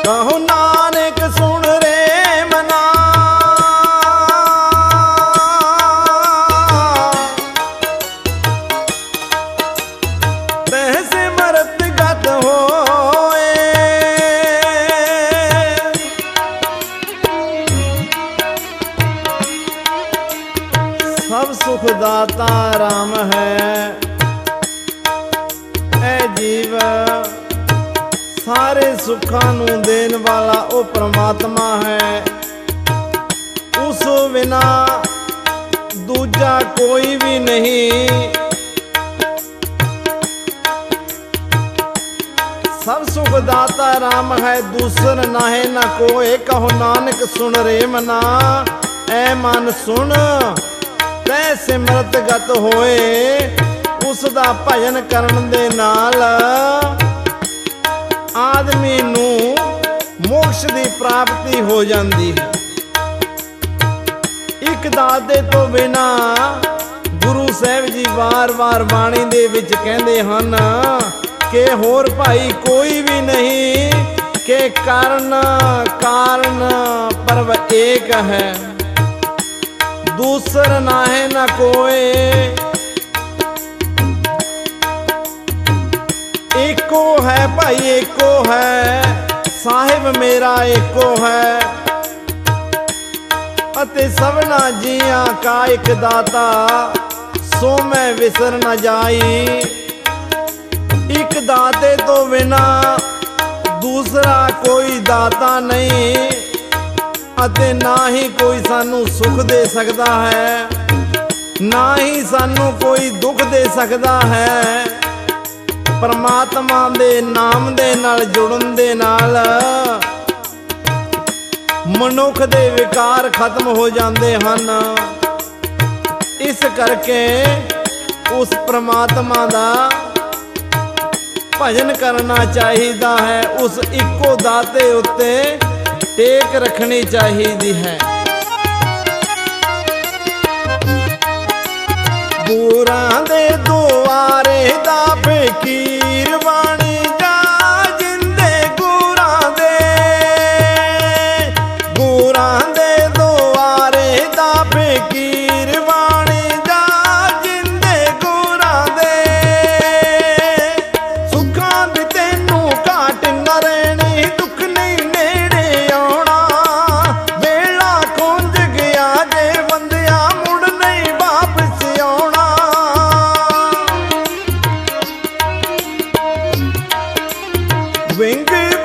कहो नानक सुन रे मना, तह सिमरत गत होए। सब सुख दाता राम है, ऐ जीव सारे सुखां नूं देण वाला ओ परमात्मा है। उस बिना दूजा कोई भी नहीं। सब सुख दाता राम है, दूसर नाहे न कोई। कहो नानक सुन रे मना, ऐ मन सुन तै सिमरत गत होए। उस दा भजन करन दे नाल आदमी नूं मोक्ष दी प्राप्ति हो जाती है। एक दाते तो बिना गुरु साहब जी बार बार बाणी दे विच कहंदे हन कि होर भाई कोई भी नहीं, कि कारण कारण परव एक है, दूसर नाहे न कोई। एको है भाई एको है, साहिब मेरा एको है। अते सबना जियां का एक दाता, सो मैं विसर न जाई। एक दाते तो बिना दूसरा कोई दाता नहीं, अते ना ही कोई सानू सुख दे सकता है, ना ही सानू कोई दुख दे सकता है। परमात्मा दे नाम दे नाल जुड़न दे नाल मनुख दे विकार खत्म हो जाते हैं। इस करके उस परमात्मा दा भजन करना चाहिदा है। उस इको दाते उत्ते टेक रखनी चाहिदी है। गुरां दे दुआरे दा फकीर बाणी जा जिंदे, गुरां दे दुआरे दा फकीर बाणी जा जिंदे, गुरां दे सुखां दी तैनू घाट न रहनी, दुख नहीं नेड़े आउणा। वेला खुंज गया जे बंदिया, मुड़ नहीं वापस आउणा। विंग